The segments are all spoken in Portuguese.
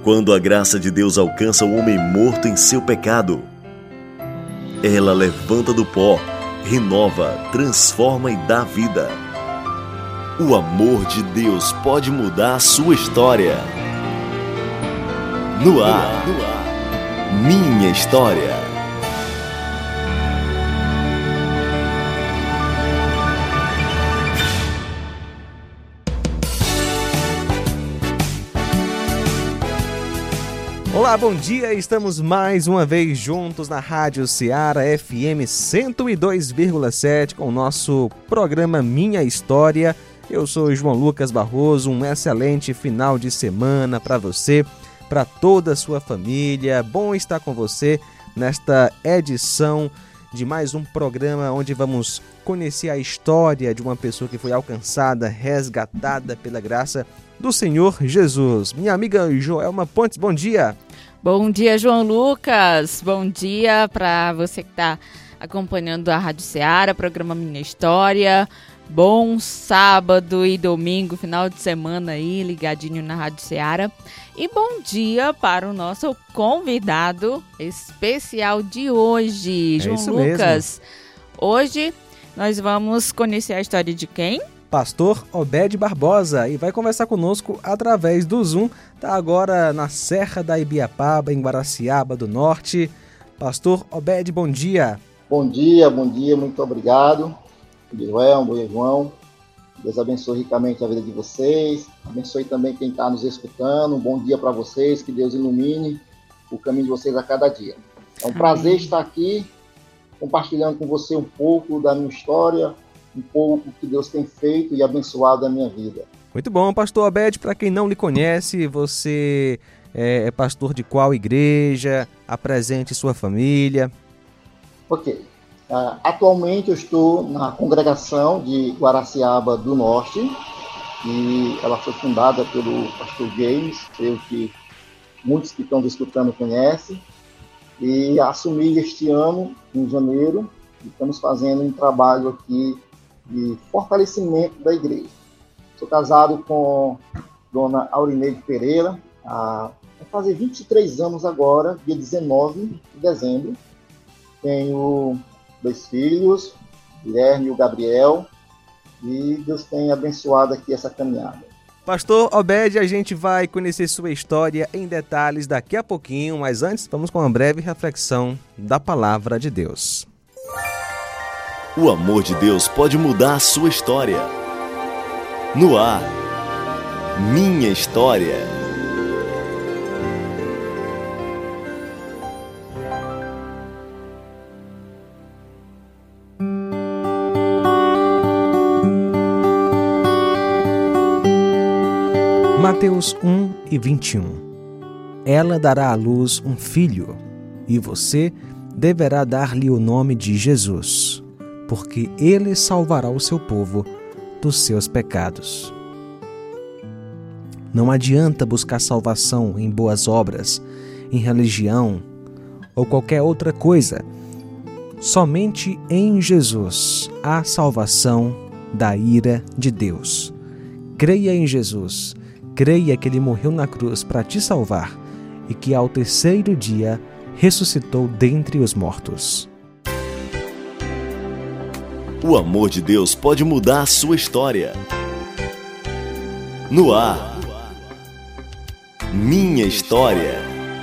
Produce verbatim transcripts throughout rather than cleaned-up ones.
Quando a graça de Deus alcança o homem morto em seu pecado, ela levanta do pó, renova, transforma e dá vida. O amor de Deus pode mudar a sua história. No ar, Minha História. Olá, bom dia! Estamos mais uma vez juntos na Rádio Ceará F M cento e dois vírgula sete com o nosso programa Minha História. Eu sou João Lucas Barroso, um excelente final de semana para você, para toda a sua família. Bom estar com você nesta edição de mais um programa onde vamos conhecer a história de uma pessoa que foi alcançada, resgatada pela graça do Senhor Jesus. Minha amiga Joelma Pontes, bom dia! Bom dia, João Lucas! Bom dia para você que está acompanhando a Rádio Ceará, programa Minha História. Bom sábado e domingo, final de semana aí, ligadinho na Rádio Ceará. E bom dia para o nosso convidado especial de hoje, É João isso Lucas. mesmo. Hoje nós vamos conhecer a história de quem? Pastor Obed Barbosa, e vai conversar conosco através do Zoom. Está agora na Serra da Ibiapaba, em Guaraciaba do Norte. Pastor Obed, bom dia. Bom dia, bom dia, muito obrigado. Bom dia, Joel, bom dia, João. Deus abençoe ricamente a vida de vocês. Abençoe também quem está nos escutando. Um bom dia para vocês, que Deus ilumine o caminho de vocês a cada dia. É um prazer estar aqui, compartilhando com você um pouco da minha história, um pouco que Deus tem feito e abençoado a minha vida. Muito bom, pastor Obed. Para quem não lhe conhece, você é pastor de qual igreja? Apresente sua família. Ok. Uh, atualmente eu estou na congregação de Guaraciaba do Norte, e ela foi fundada pelo pastor James, eu que muitos que estão escutando conhecem, e assumi este ano, em janeiro, e estamos fazendo um trabalho aqui de fortalecimento da igreja. Sou casado com dona Aurineide Pereira, há, vai fazer vinte e três anos agora, dia dezenove de dezembro. Tenho dois filhos, o Guilherme e o Gabriel, e Deus tem abençoado aqui essa caminhada. Pastor Obed, a gente vai conhecer sua história em detalhes daqui a pouquinho, mas antes vamos com uma breve reflexão da Palavra de Deus. O amor de Deus pode mudar a sua história. No ar, Minha História. Mateus um e vinte e um. Ela dará à luz um filho, e você deverá dar-lhe o nome de Jesus, porque ele salvará o seu povo dos seus pecados. Não adianta buscar salvação em boas obras, em religião ou qualquer outra coisa. Somente em Jesus há salvação da ira de Deus. Creia em Jesus. Creia que ele morreu na cruz para te salvar e que ao terceiro dia ressuscitou dentre os mortos. O amor de Deus pode mudar a sua história. No ar, Minha História.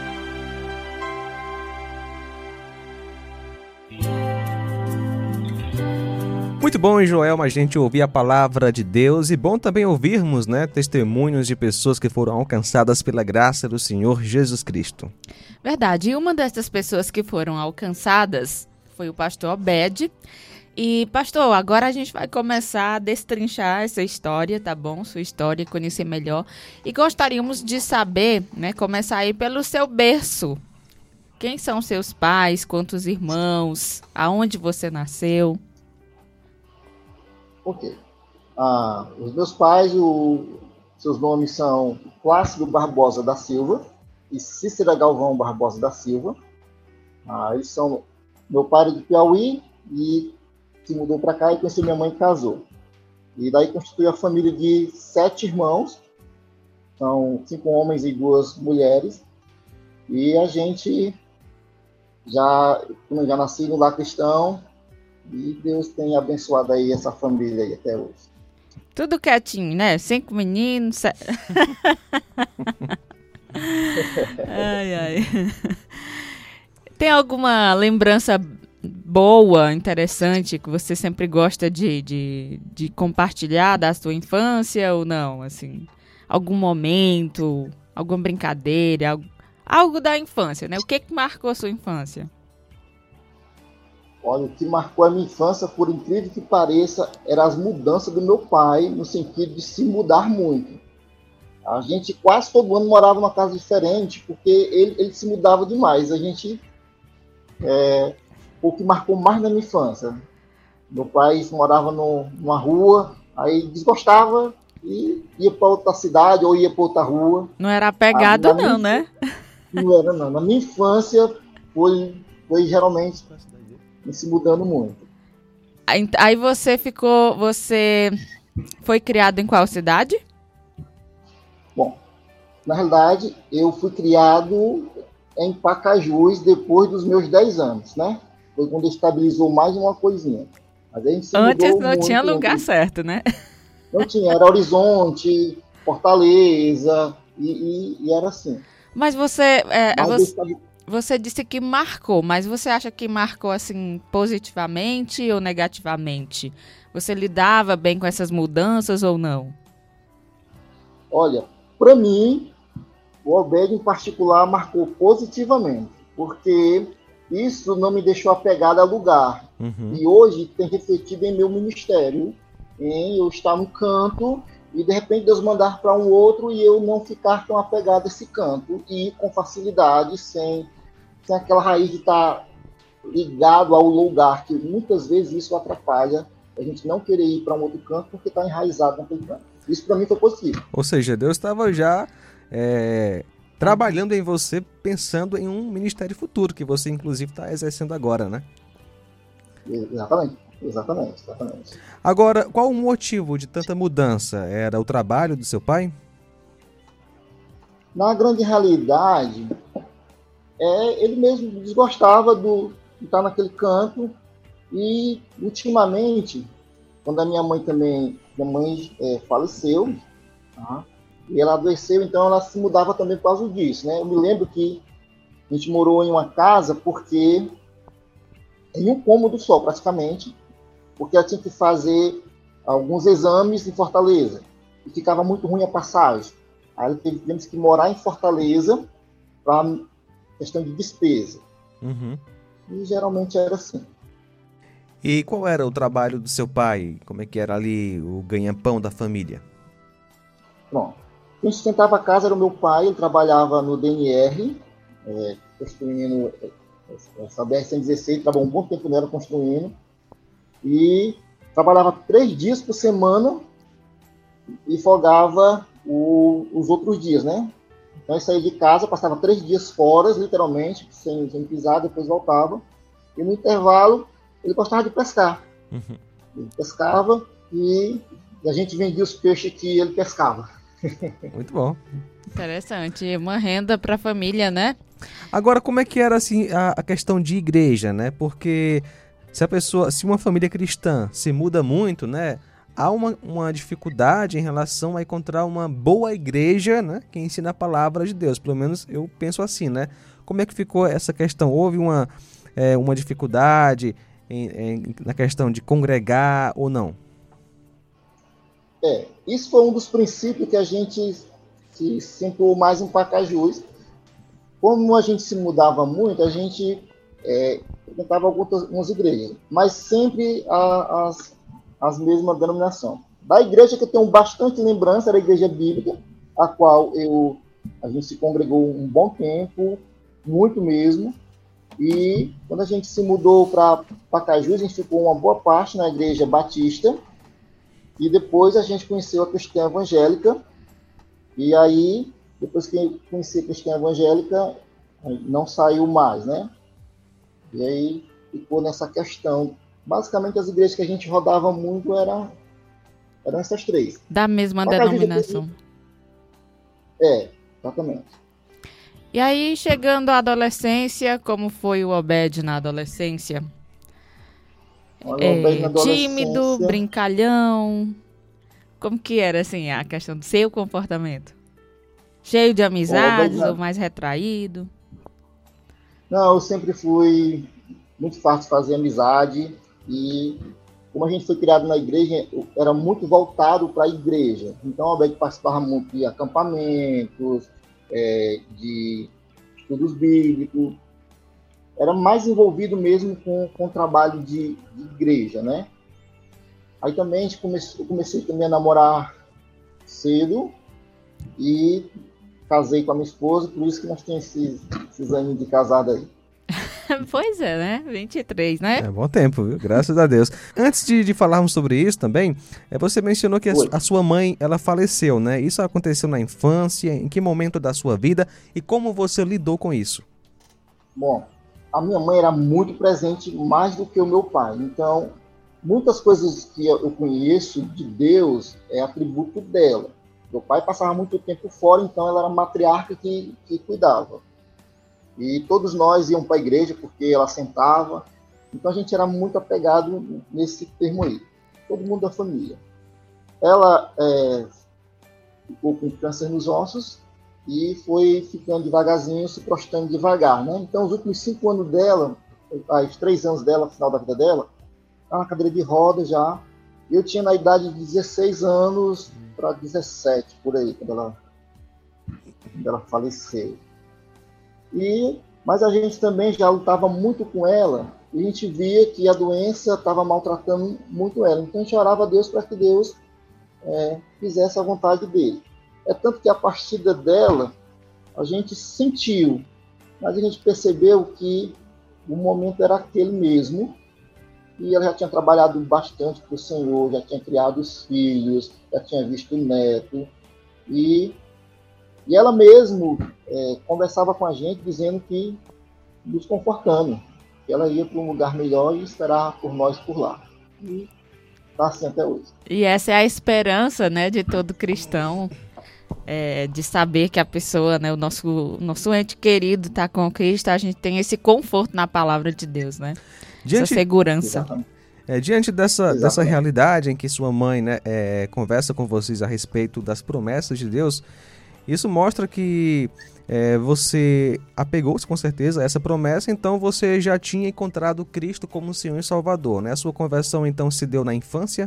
Muito bom, Joelma, a gente ouvir a palavra de Deus, e bom também ouvirmos, né, testemunhos de pessoas que foram alcançadas pela graça do Senhor Jesus Cristo. Verdade, e uma dessas pessoas que foram alcançadas foi o pastor Obed. E, pastor, agora a gente vai começar a destrinchar essa história, tá bom? Sua história, conhecer melhor. E gostaríamos de saber, né, começar aí pelo seu berço. Quem são seus pais, quantos irmãos, aonde você nasceu? Ok. Ah, os meus pais, o, seus nomes são Plácido Barbosa da Silva e Cícera Galvão Barbosa da Silva. Ah, eles são, meu pai é de Piauí e se mudou para cá e conheceu minha mãe e casou. E daí constituiu a família de sete irmãos, São cinco homens e duas mulheres. E a gente já, já nasci no lar cristão e Deus tem abençoado aí essa família aí até hoje. Tudo quietinho, né? Cinco meninos. Se... ai, ai. Tem alguma lembrança boa, interessante, que você sempre gosta de, de, de compartilhar da sua infância ou não? Assim, algum momento, alguma brincadeira, algo, algo da infância, né? O que que marcou a sua infância? Olha, o que marcou a minha infância, por incrível que pareça, eram as mudanças do meu pai, no sentido de se mudar muito. A gente quase todo ano morava numa casa diferente, porque ele, ele se mudava demais. A gente, é, o que marcou mais na minha infância. Meu pai morava no, numa rua, aí desgostava e ia para outra cidade ou ia para outra rua. Não era apegado a, não, minha, né? Não era, não. Na minha infância, foi, foi geralmente... se mudando muito. Aí você ficou, você foi criado em qual cidade? Bom, na realidade, eu fui criado em Pacajus depois dos meus dez anos, né? Foi quando estabilizou mais uma coisinha. Mas a gente se Antes mudou não muito, tinha lugar certo, né? Não tinha, era Horizonte, Fortaleza, e, e, e era assim. Mas você... É, Mas você... estabil... Você disse que marcou, mas você acha que marcou assim positivamente ou negativamente? Você lidava bem com essas mudanças ou não? Olha, para mim, o Obed em particular marcou positivamente, porque isso não me deixou apegado a lugar. Uhum. E hoje tem refletido em meu ministério, em eu estar no canto e de repente Deus mandar para um outro e eu não ficar tão apegado a esse canto e com facilidade, sem, sem aquela raiz de estar ligado ao lugar, que muitas vezes isso atrapalha a gente não querer ir para um outro canto porque está enraizado naquele canto. Isso para mim foi positivo. Ou seja, Deus estava já é, trabalhando em você, pensando em um ministério futuro, que você inclusive está exercendo agora, né? Exatamente. Exatamente, exatamente. Agora, qual o motivo de tanta mudança? Era o trabalho do seu pai? Na grande realidade, é, ele mesmo desgostava do, de estar naquele canto e, ultimamente, quando a minha mãe também, minha mãe é, faleceu, tá? E ela adoeceu, então ela se mudava também por causa disso, né? Eu me lembro que a gente morou em uma casa porque em um cômodo só, praticamente, porque ela tinha que fazer alguns exames em Fortaleza e ficava muito ruim a passagem. Aí tivemos que morar em Fortaleza para questão de despesa. Uhum. E geralmente era assim. E qual era o trabalho do seu pai? Como é que era ali o ganha-pão da família? Bom, quem sustentava a casa era o meu pai, ele trabalhava no D N R, é, construindo essa B R cento e dezesseis, trabalhou um bom tempo nela construindo. E trabalhava três dias por semana e folgava o, os outros dias, né? Então, ele saía de casa, passava três dias fora, literalmente, sem, sem pisar, depois voltava. E no intervalo, ele gostava de pescar. Uhum. Ele pescava e, e a gente vendia os peixes que ele pescava. Muito bom. Interessante, uma renda para a família, né? Agora, como é que era assim, a, a questão de igreja, né? Porque... Se a pessoa, se uma família cristã se muda muito, né, há uma, uma dificuldade em relação a encontrar uma boa igreja, né, que ensina a palavra de Deus. Pelo menos eu penso assim, né? Como é que ficou essa questão? Houve uma, é, uma dificuldade em, em, na questão de congregar ou não? É, isso foi um dos princípios que a gente se sentou mais em Pacajus. Como a gente se mudava muito, a gente... É, frequentava algumas, algumas igrejas, mas sempre a, as, as mesmas denominações. Da igreja que eu tenho bastante lembrança era a igreja bíblica, a qual eu, a gente se congregou um bom tempo, muito mesmo, e quando a gente se mudou para Pacajus, a gente ficou uma boa parte na igreja batista, e depois a gente conheceu a cristã evangélica, e aí, depois que conheci a cristã evangélica, não saiu mais, né? E aí ficou nessa questão. Basicamente, as igrejas que a gente rodava muito eram, eram essas três. Da mesma Pacajus denominação. É, exatamente. E aí, chegando à adolescência, como foi o Obed na adolescência? Olha, É, o Obed na tímido, adolescência- brincalhão? Como que era, assim, a questão do seu comportamento? Cheio de amizades na- ou mais retraído? Não, eu sempre fui muito fácil de fazer amizade e como a gente foi criado na igreja, eu era muito voltado para a igreja. Então, o Obed participava muito de acampamentos, é, de estudos bíblicos. Era mais envolvido mesmo com, com o trabalho de, de igreja, né? Aí também a gente comece, eu comecei também a namorar cedo e casei com a minha esposa, por isso que nós temos esses, esses anos de casado aí. Pois é, né? vinte e três, né? É bom tempo, viu? Graças a Deus. Antes de, de falarmos sobre isso também, é, você mencionou que a, Oi. su- a sua mãe, ela faleceu, né? Isso aconteceu na infância, em que momento da sua vida e como você lidou com isso? Bom, a minha mãe era muito presente, mais do que o meu pai. Então, muitas coisas que eu conheço de Deus é atributo dela. Meu pai passava muito tempo fora, então ela era a matriarca que, que cuidava. E todos nós íamos para a igreja porque ela sentava. Então a gente era muito apegado nesse termo aí. Todo mundo da família. Ela é, ficou com câncer nos ossos e foi ficando devagarzinho, se prostrando devagar, né? Então os últimos cinco anos dela, os três anos dela, no final da vida dela, ela na cadeira de roda já. Eu tinha na idade de dezesseis anos para dezessete, por aí, quando ela, quando ela faleceu. E, mas a gente também já lutava muito com ela e a gente via que a doença estava maltratando muito ela. Então a gente orava a Deus para que Deus é, fizesse a vontade dele. É tanto que a partida dela a gente sentiu, mas a gente percebeu que o momento era aquele mesmo e ela já tinha trabalhado bastante para o Senhor, já tinha criado os filhos, já tinha visto o neto e E ela mesmo é, conversava com a gente dizendo que, nos confortando, que ela ia para um lugar melhor e esperar por nós por lá. E está assim até hoje. E essa é a esperança, né, de todo cristão, é, de saber que a pessoa, né, o nosso, nosso ente querido está com Cristo, a gente tem esse conforto na palavra de Deus, né? Diante, Essa segurança. Exatamente. é, diante dessa, Exatamente. dessa realidade em que sua mãe, né, é, conversa com vocês a respeito das promessas de Deus, isso mostra que é, você apegou-se com certeza a essa promessa, então você já tinha encontrado Cristo como Senhor e Salvador, né? A sua conversão então se deu na infância?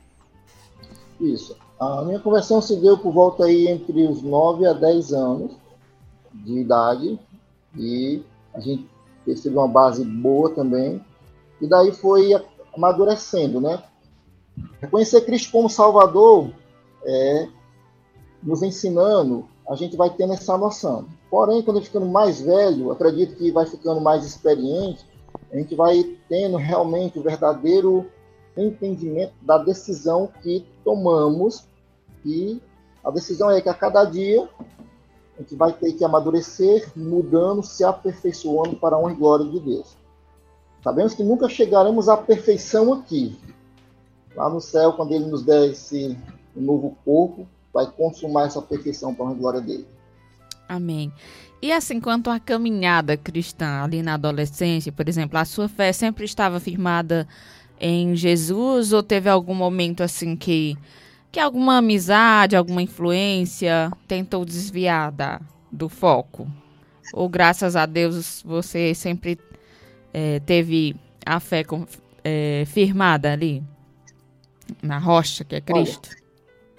Isso. A minha conversão se deu por volta aí entre os nove a dez anos de idade e a gente teve uma base boa também. E daí foi amadurecendo, né? Reconhecer Cristo como Salvador é nos ensinando, a gente vai tendo essa noção. Porém, quando a gente ficando mais velho, acredito que vai ficando mais experiente, a gente vai tendo realmente o verdadeiro entendimento da decisão que tomamos e a decisão é que a cada dia a gente vai ter que amadurecer, mudando, se aperfeiçoando para a honra e glória de Deus. Sabemos que nunca chegaremos à perfeição aqui. Lá no céu, quando Ele nos der esse novo corpo, vai consumar essa perfeição para a glória dele. Amém. E assim, quanto à caminhada cristã ali na adolescência, por exemplo, a sua fé sempre estava firmada em Jesus ou teve algum momento assim que, que alguma amizade, alguma influência tentou desviar da, do foco? Ou graças a Deus você sempre é, teve a fé com, é, firmada ali na rocha que é Cristo? Olha,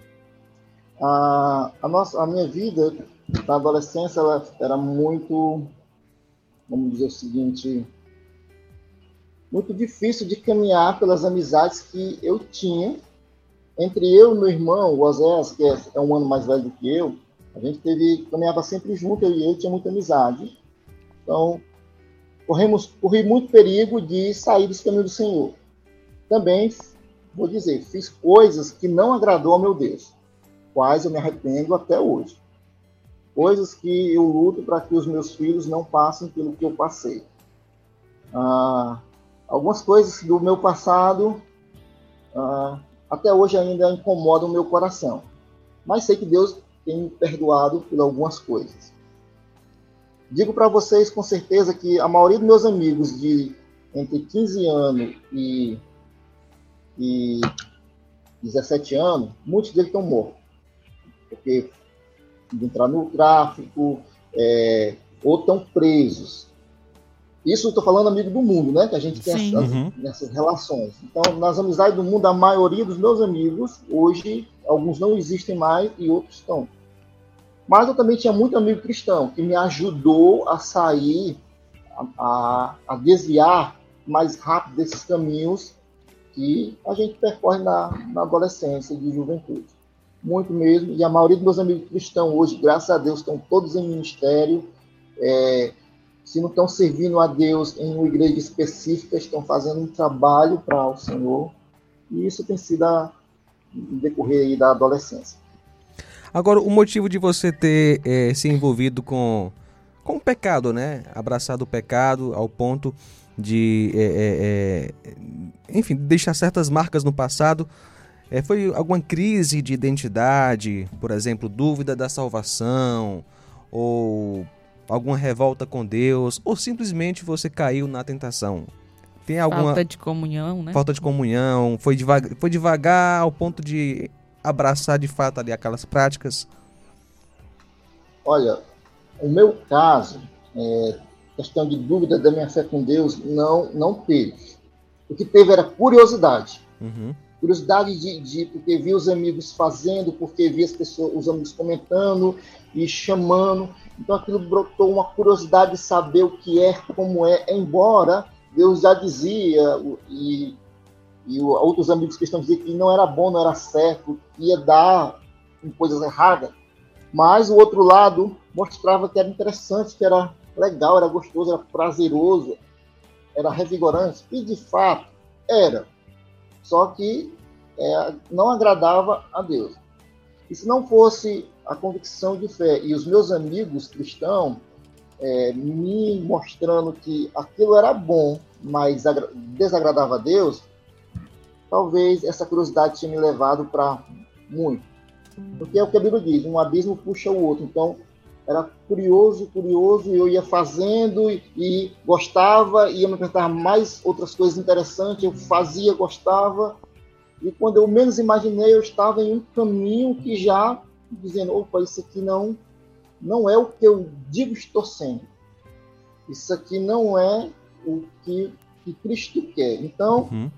A, a, nossa, a minha vida na adolescência ela era muito, vamos dizer o seguinte, muito difícil de caminhar pelas amizades que eu tinha entre eu e meu irmão, o Oséias, que é, é um ano mais velho do que eu. A gente teve, caminhava sempre junto, eu e ele tinha muita amizade. Então, corremos, corri muito perigo de sair dos caminhos do Senhor. Também, vou dizer, fiz coisas que não agradou ao meu Deus, quais eu me arrependo até hoje. Coisas que eu luto para que os meus filhos não passem pelo que eu passei. Ah, algumas coisas do meu passado ah, até hoje ainda incomodam o meu coração. Mas sei que Deus tem me perdoado por algumas coisas. Digo para vocês com certeza que a maioria dos meus amigos de entre quinze anos e, e dezessete anos, muitos deles estão mortos. Porque entrar no tráfico, é, ou estão presos. Isso eu estou falando amigo do mundo, né? Que a gente tem essas, uhum. essas relações. Então, nas amizades do mundo, a maioria dos meus amigos, hoje, alguns não existem mais e outros estão. Mas eu também tinha muito amigo cristão, que me ajudou a sair, a, a, a desviar mais rápido desses caminhos que a gente percorre na, na adolescência e de juventude. Muito mesmo. E a maioria dos meus amigos cristãos hoje, graças a Deus, estão todos em ministério. É, se não estão servindo a Deus em uma igreja específica, estão fazendo um trabalho para o Senhor. E isso tem sido a, no decorrer aí da adolescência. Agora, o motivo de você ter é, se envolvido com, com o pecado, né? Abraçado o pecado ao ponto de, é, é, é, enfim, deixar certas marcas no passado, é, foi alguma crise de identidade, por exemplo, dúvida da salvação, ou alguma revolta com Deus, ou simplesmente você caiu na tentação? Tem alguma falta de comunhão, né? Falta de comunhão, foi devagar, foi devagar ao ponto de abraçar de fato ali aquelas práticas? Olha, o meu caso, é, questão de dúvida da minha fé com Deus, não, não teve. O que teve era curiosidade. Uhum. Curiosidade de, de, porque via os amigos fazendo, porque via as pessoas, os amigos comentando e chamando. Então aquilo brotou uma curiosidade de saber o que é, como é, embora Deus já dizia, e, e outros amigos cristãos diziam que não era bom, não era certo, ia dar em coisas erradas, mas o outro lado mostrava que era interessante, que era legal, era gostoso, era prazeroso, era revigorante, e de fato era. Só que é, não agradava a Deus. E se não fosse a convicção de fé e os meus amigos cristãos é, me mostrando que aquilo era bom, mas desagradava a Deus, talvez essa curiosidade tinha me levado para muito. Porque é o que a Bíblia diz, um abismo puxa o outro. Então, era curioso, curioso, e eu ia fazendo e, e gostava, ia me apresentar mais outras coisas interessantes, eu fazia, gostava, e quando eu menos imaginei, eu estava em um caminho que já, dizendo, opa, isso aqui não, não é o que eu digo estou sendo. Isso aqui não é o que, que Cristo quer. Então, uhum.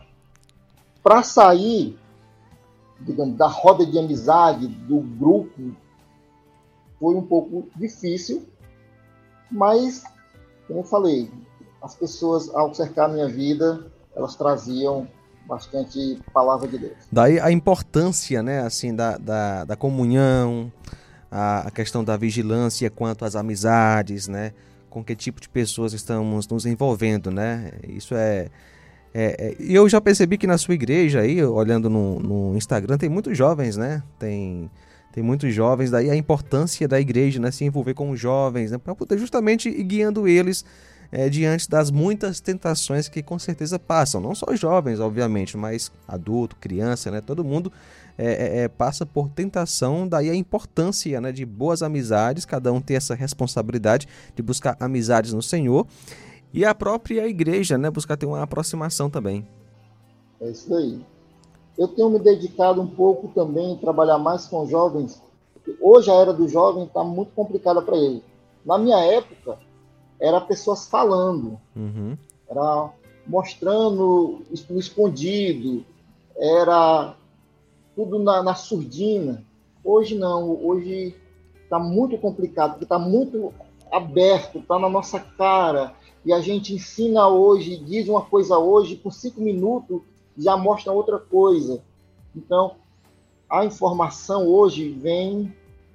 para sair, digamos, da roda de amizade, do grupo, foi um pouco difícil, mas, como eu falei, as pessoas, ao cercar a minha vida, elas traziam bastante palavra de Deus. Daí a importância, né, assim, da, da, da comunhão, a, a questão da vigilância quanto às amizades, né, com que tipo de pessoas estamos nos envolvendo, né, isso é... é, é eu já percebi que na sua igreja aí, olhando no, no Instagram, tem muitos jovens, né, tem... Tem muitos jovens, daí a importância da igreja, né, se envolver com os jovens, né, para poder justamente ir guiando eles é, diante das muitas tentações que com certeza passam. Não só os jovens, obviamente, mas adulto, criança, né, todo mundo é, é, passa por tentação, daí a importância, né, de boas amizades, cada um ter essa responsabilidade de buscar amizades no Senhor, e a própria igreja, né, buscar ter uma aproximação também. É isso aí. Eu tenho me dedicado um pouco também a trabalhar mais com jovens, porque hoje a era do jovem está muito complicada para ele. Na minha época, era pessoas falando, uhum. era mostrando no escondido, era tudo na, na surdina. Hoje não, hoje está muito complicado, porque está muito aberto, está na nossa cara, e a gente ensina hoje, diz uma coisa hoje, por cinco minutos, já mostra outra coisa. Então, a informação hoje vem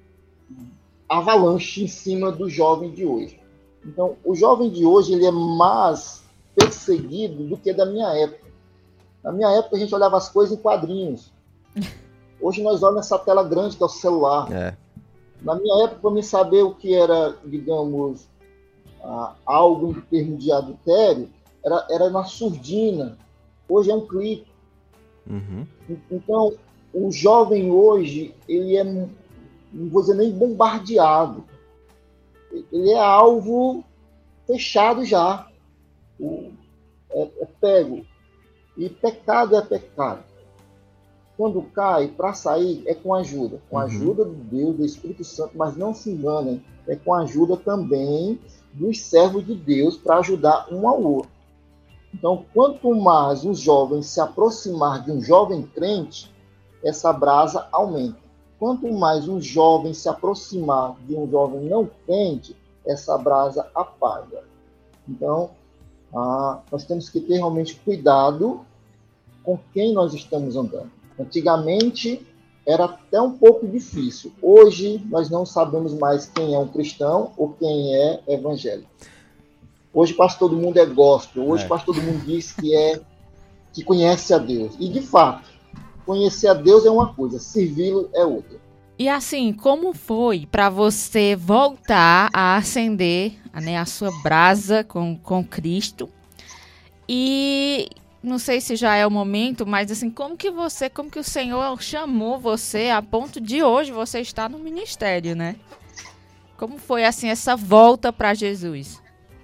avalanche em cima do jovem de hoje. Então, o jovem de hoje ele é mais perseguido do que da minha época. Na minha época, a gente olhava as coisas em quadrinhos. Hoje nós olhamos essa tela grande que é o celular. É. Na minha época, para mim saber o que era, digamos, uh, algo em termos de adultério, era, era na surdina. Hoje é um clique. Uhum. Então, o jovem hoje, ele é não vou dizer nem bombardeado, ele é alvo fechado já, o, é, é pego, e pecado é pecado. Quando cai, para sair, é com ajuda, com a Uhum. ajuda de Deus, do Espírito Santo, mas não se enganem, é com a ajuda também dos servos de Deus para ajudar um ao outro. Então, quanto mais os jovens se aproximar de um jovem crente, essa brasa aumenta. Quanto mais um jovem se aproximar de um jovem não crente, essa brasa apaga. Então, ah, nós temos que ter realmente cuidado com quem nós estamos andando. Antigamente era até um pouco difícil. Hoje nós não sabemos mais quem é um cristão ou quem é evangélico. Hoje quase todo mundo é gospel. Hoje É. quase todo mundo diz que é que conhece a Deus. E de fato, conhecer a Deus é uma coisa, servi-lo é outra. E assim, como foi para você voltar a acender, né, a sua brasa com, com Cristo? E não sei se já é o momento, mas assim, como que você, como que o Senhor chamou você a ponto de hoje você estar no ministério, né? Como foi assim essa volta para Jesus?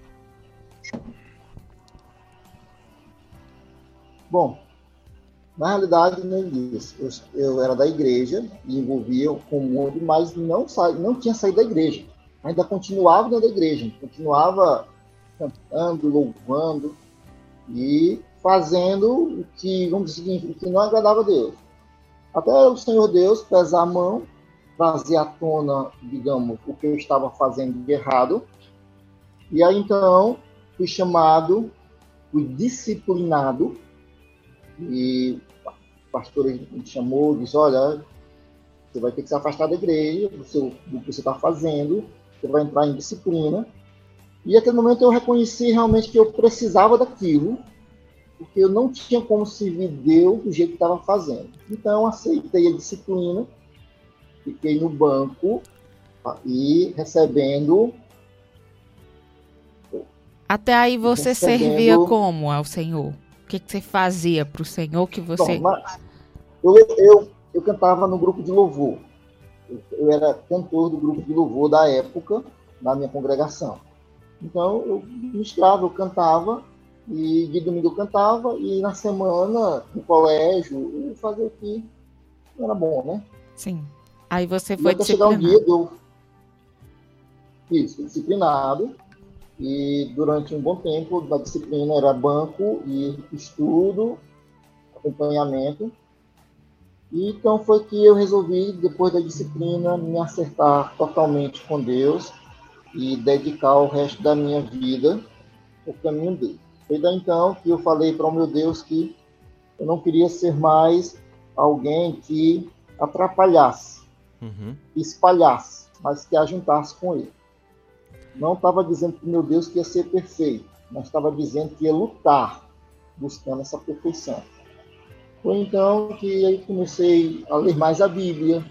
Bom, na realidade, nem isso. Eu, eu era da igreja e envolvia com o mundo, mas não, sa, não tinha saído da igreja. Ainda continuava dentro da igreja, continuava cantando, louvando e fazendo o que, vamos dizer, o que não agradava a Deus. Até o Senhor Deus pesar a mão, trazer à tona, digamos, o que eu estava fazendo de errado. E aí, então, fui chamado, fui disciplinado. E o pastor me chamou, disse, olha, você vai ter que se afastar da igreja, do, seu, do que você está fazendo, você vai entrar em disciplina. E naquele momento eu reconheci realmente que eu precisava daquilo, porque eu não tinha como servir Deus do jeito que estava fazendo. Então eu aceitei a disciplina, fiquei no banco e recebendo... Até aí você recebendo... servia como ao Senhor? O que, que você fazia para o Senhor que você... Bom, mas eu, eu, eu cantava no grupo de louvor. Eu, eu era cantor do grupo de louvor da época, na minha congregação. Então, eu ministrava, eu cantava, e de domingo eu cantava, e na semana, no colégio, eu fazia o que era bom, né? Sim. Aí você E foi até chegar um disciplinado. dia, eu... Isso, disciplinado. E durante um bom tempo, da disciplina era banco e estudo, acompanhamento. E então foi que eu resolvi, depois da disciplina, me acertar totalmente com Deus e dedicar o resto da minha vida ao caminho dele. Foi daí então que eu falei para o meu Deus que eu não queria ser mais alguém que atrapalhasse, Uhum. espalhasse, mas que ajuntasse com ele. Não estava dizendo para o meu Deus que ia ser perfeito, mas estava dizendo que ia lutar, buscando essa perfeição. Foi então que eu comecei a ler mais a Bíblia.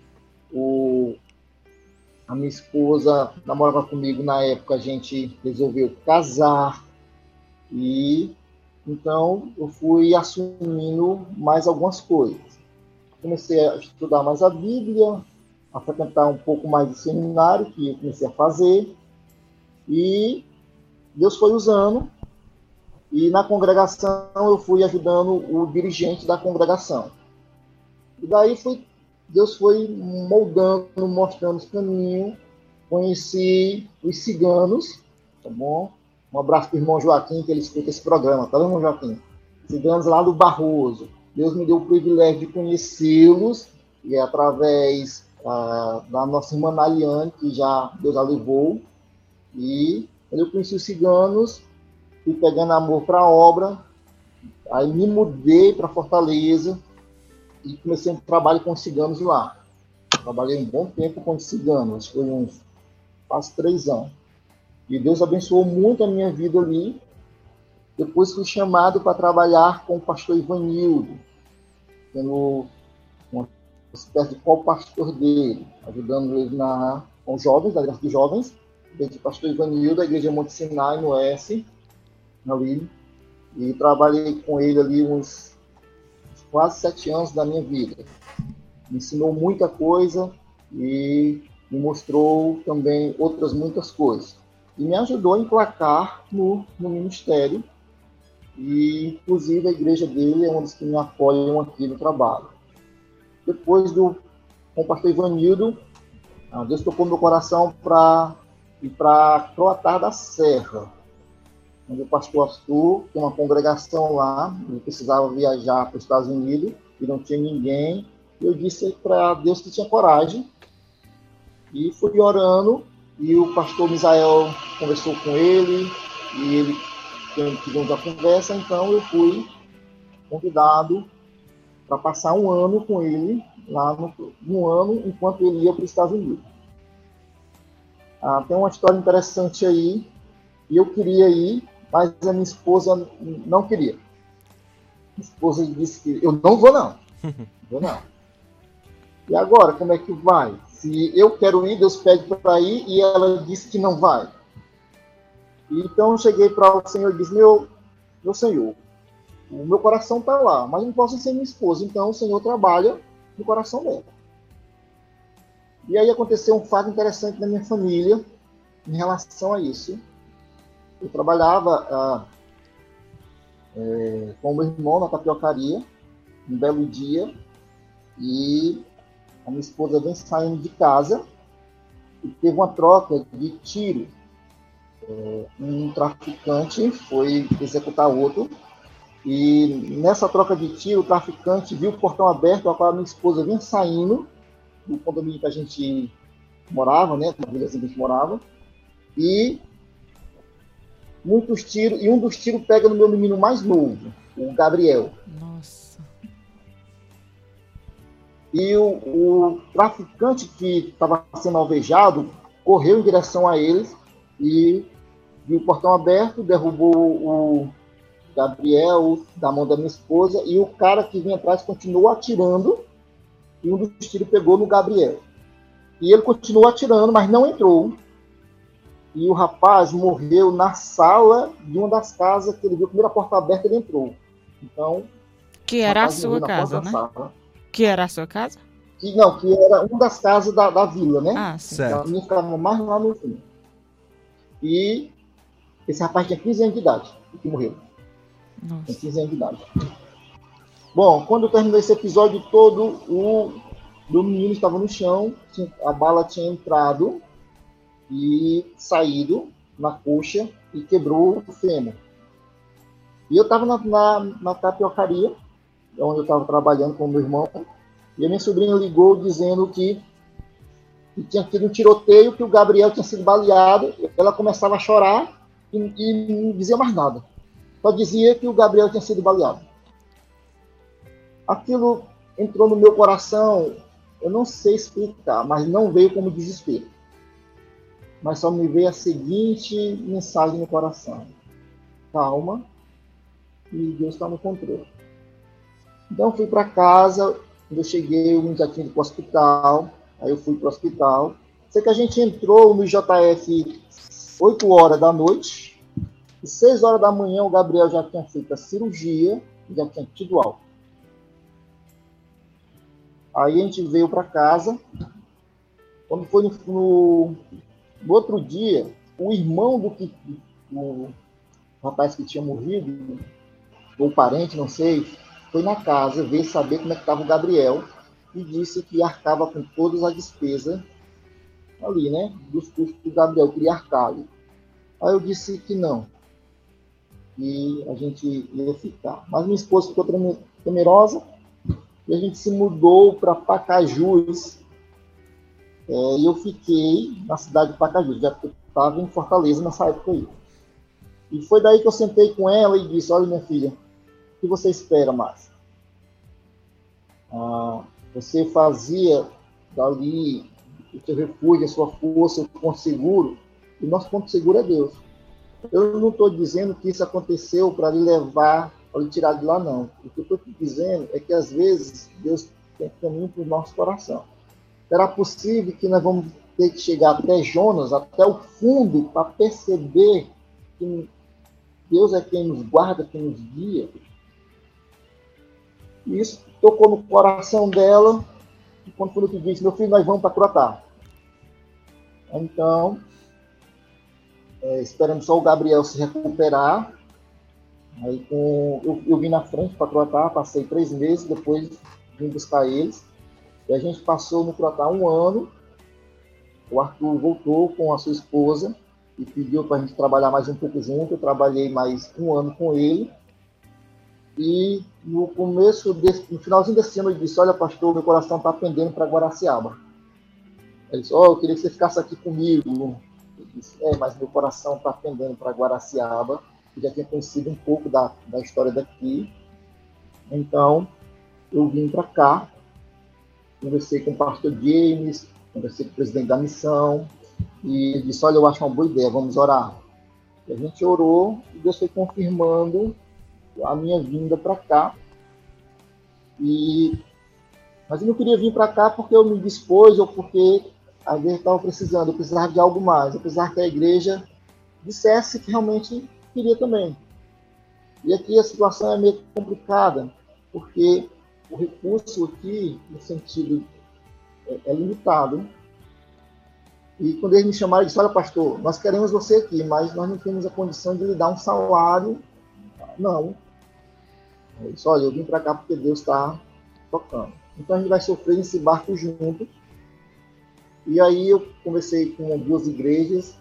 O, a minha esposa namorava comigo na época, a gente resolveu casar. E então eu fui assumindo mais algumas coisas. Comecei a estudar mais a Bíblia, a frequentar um pouco mais do seminário, que eu comecei a fazer. E Deus foi usando, e na congregação eu fui ajudando o dirigente da congregação. E daí foi, Deus foi moldando, mostrando os caminhos. Conheci os ciganos, tá bom? Um abraço para o irmão Joaquim, que ele escuta esse programa, tá bom, irmão Joaquim? Ciganos lá do Barroso. Deus me deu o privilégio de conhecê-los, e é através ah, da nossa irmã Naliane, que já Deus a levou. E quando eu conheci os ciganos, fui pegando amor para a obra, aí me mudei para Fortaleza e comecei um trabalho com os ciganos lá. Trabalhei um bom tempo com os ciganos, foi uns quase três anos. E Deus abençoou muito a minha vida ali. Depois fui chamado para trabalhar com o pastor Ivanildo, sendo uma espécie de co-pastor dele, ajudando ele na, com os jovens, da Graça dos Jovens. Desde o pastor Ivanildo, da Igreja Monte Sinai, no Oeste, ali, e trabalhei com ele ali uns, uns quase sete anos da minha vida. Me ensinou muita coisa, e me mostrou também outras muitas coisas. E me ajudou a emplacar no, no ministério, e inclusive a igreja dele é uma das que me apoiam aqui no trabalho. Depois do com o pastor Ivanildo, Deus tocou meu coração para ir para Croatá da Serra, onde o pastor Arthur tem uma congregação lá, ele precisava viajar para os Estados Unidos e não tinha ninguém. Eu disse para Deus que tinha coragem e fui orando, e o pastor Misael conversou com ele e ele tivemos a conversa, então eu fui convidado para passar um ano com ele lá no um ano enquanto ele ia para os Estados Unidos. Ah, tem uma história interessante aí, e eu queria ir, mas a minha esposa não queria. Minha esposa disse que eu não vou não, não vou não. E agora, como é que vai? Se eu quero ir, Deus pede para ir, e ela disse que não vai. Então eu cheguei para o Senhor e disse, meu, meu Senhor, o meu coração está lá, mas não posso ser minha esposa, então o Senhor trabalha no coração dela. E aí aconteceu um fato interessante na minha família em relação a isso. Eu trabalhava ah, é, com o meu irmão na tapiocaria, um belo dia, e a minha esposa vem saindo de casa e teve uma troca de tiro. É, um traficante foi executar outro, e nessa troca de tiro o traficante viu o portão aberto, a qual a minha esposa vinha saindo do condomínio que a gente morava, né, na vila que a gente morava, e muitos tiros, e um dos tiros pega no meu menino mais novo, o Gabriel. Nossa. E o, o traficante que estava sendo alvejado correu em direção a eles e viu o portão aberto, derrubou o Gabriel da mão da minha esposa, e o cara que vinha atrás continuou atirando, e um dos tiros pegou no Gabriel. E ele continuou atirando, mas não entrou. E o rapaz morreu na sala de uma das casas que ele viu. A primeira porta aberta, ele entrou. Então, que era a sua casa, né? Que era a sua casa? Que, não, que era uma das casas da, da vila, né? Ah, sim. Certo. A minha ficava mais lá no fim. E esse rapaz tinha quinze anos de idade, que morreu. Nossa. Tinha quinze anos de idade. Bom, quando eu terminei esse episódio todo, o meu menino estava no chão, a bala tinha entrado e saído na coxa e quebrou o fêmur. E eu estava na, na, na tapiocaria, onde eu estava trabalhando com o meu irmão, e a minha sobrinha ligou dizendo que, que tinha tido um tiroteio, que o Gabriel tinha sido baleado. Ela começava a chorar e, e não dizia mais nada. Só dizia que o Gabriel tinha sido baleado. Aquilo entrou no meu coração, eu não sei explicar, mas não veio como desespero. Mas só me veio a seguinte mensagem no coração: calma, e Deus está no controle. Então fui para casa, quando eu cheguei, eu já tinha ido para o hospital, aí eu fui para o hospital. Sei que a gente entrou no J F oito horas da noite, e seis horas da manhã o Gabriel já tinha feito a cirurgia, já tinha tido alta. Aí a gente veio para casa. Quando foi no, no, no outro dia, o irmão do que o rapaz que tinha morrido, ou parente, não sei, foi na casa ver saber como é que estava o Gabriel e disse que arcava com todas as despesas ali, né, dos custos que o Gabriel queria arcar ali. Aí eu disse que não, e a gente ia ficar. Mas minha esposa ficou temerosa, e a gente se mudou para Pacajus, é, e eu fiquei na cidade de Pacajus, já estava em Fortaleza nessa época aí. E foi daí que eu sentei com ela e disse: olha, minha filha, o que você espera mais? Ah, você fazia dali o seu refúgio, a sua força, o ponto seguro, e o nosso ponto seguro é Deus. Eu não estou dizendo que isso aconteceu para lhe levar, para lhe tirar de lá, não. O que eu estou dizendo é que, às vezes, Deus tem caminho para o nosso coração. Será possível que nós vamos ter que chegar até Jonas, até o fundo, para perceber que Deus é quem nos guarda, quem nos guia? E isso tocou no coração dela, E quando foi no outro dia, disse, meu filho, nós vamos para Croatá. Então, é, esperamos só o Gabriel se recuperar. Aí, com, eu, eu vim na frente para Croatá, passei três meses, depois vim buscar eles. E a gente passou no Croatá um ano. O Arthur voltou com a sua esposa e pediu para a gente trabalhar mais um pouco junto. Eu trabalhei mais um ano com ele. E no começo, desse, no finalzinho desse ano, ele disse, olha, pastor, meu coração está pendendo para Guaraciaba. Ele disse, oh, eu queria que você ficasse aqui comigo. Eu disse, é, mas meu coração está pendendo para Guaraciaba. Eu já tinha conhecido um pouco da, da história daqui. Então, eu vim para cá, conversei com o pastor James, conversei com o presidente da missão, e ele disse, olha, eu acho uma boa ideia, vamos orar. E a gente orou, e Deus foi confirmando a minha vinda para cá. E... Mas eu não queria vir para cá porque eu me dispus, ou porque a igreja estava precisando, eu precisava de algo mais, eu precisava que a igreja dissesse que realmente queria também. E aqui a situação é meio complicada, porque o recurso aqui, no sentido, é, é limitado. E quando eles me chamaram, eu disse, olha, pastor, nós queremos você aqui, mas nós não temos a condição de lhe dar um salário. Não. Eu disse, olha, eu vim para cá porque Deus está tocando. Então a gente vai sofrer nesse barco junto. E aí eu conversei com duas igrejas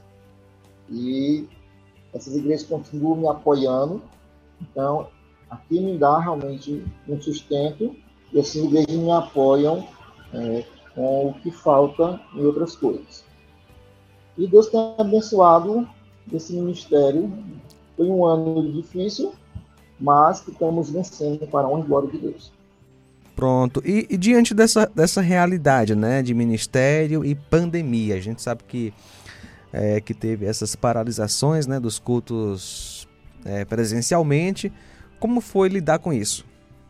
e essas igrejas continuam me apoiando. Então, aqui me dá realmente um sustento e essas igrejas me apoiam é, com o que falta em outras coisas. E Deus tem abençoado esse ministério. Foi um ano difícil, mas que estamos vencendo para a honra e glória de Deus. Pronto. E, e diante dessa, dessa realidade, né, de ministério e pandemia, a gente sabe que, é, que teve essas paralisações, né, dos cultos é, presencialmente. Como foi lidar com isso?